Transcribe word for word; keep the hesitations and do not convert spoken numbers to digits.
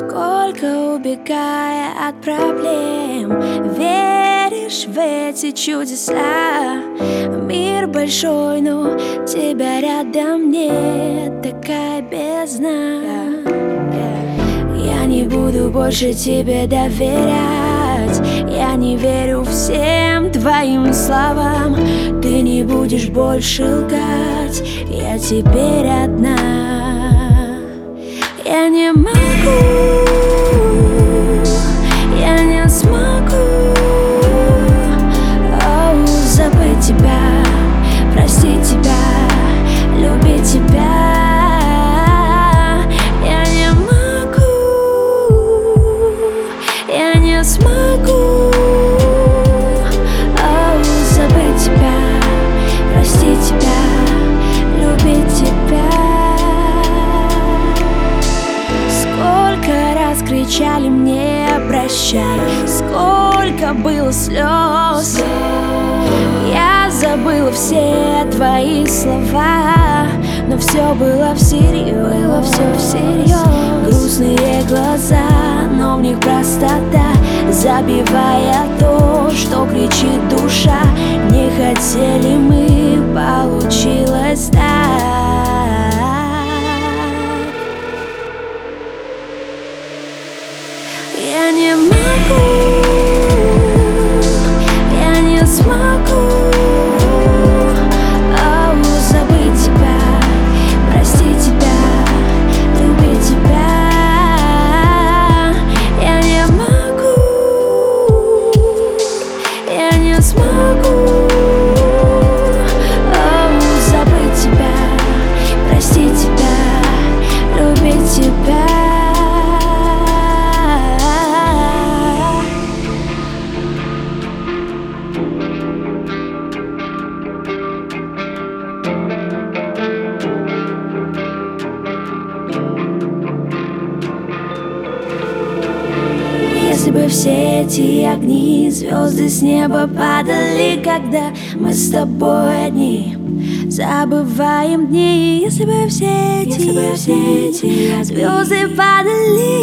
Сколько, убегая от проблем, веришь в эти чудеса. Мир большой, но тебя рядом нет, такая бездна. Я не буду больше тебе доверять, я не верю всем твоим словам. Ты не будешь больше лгать, я теперь одна. Я не могу, я не смогу oh, забыть тебя, простить тебя, любить тебя. Я не могу, я не смогу oh, забыть тебя, простить тебя, любить тебя. Сколько раз кричали мне прощай, сколько было слез. Я забыла все твои слова, но все было всерьез, было все всерьез. Грустные глаза, но в них простота, забивая то, что кричит душа. Не хотели мы, получилось так. Я не могу, я не смогу oh, забыть тебя, простить тебя, любить тебя. Я не могу, я не смогу oh, забыть тебя, простить тебя, любить тебя. Если бы все эти огни, звезды с неба падали, когда мы с тобой одни, забываем дни. Если бы все эти, Если бы все эти звезды падали,